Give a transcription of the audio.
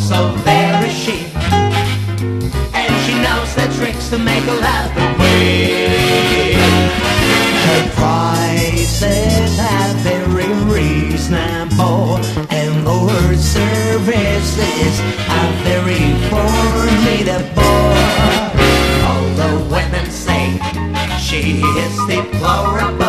so very chic, and she knows the tricks to make love away. Her prices are very reasonable, and her services are very formidable. Although women say she is deplorable,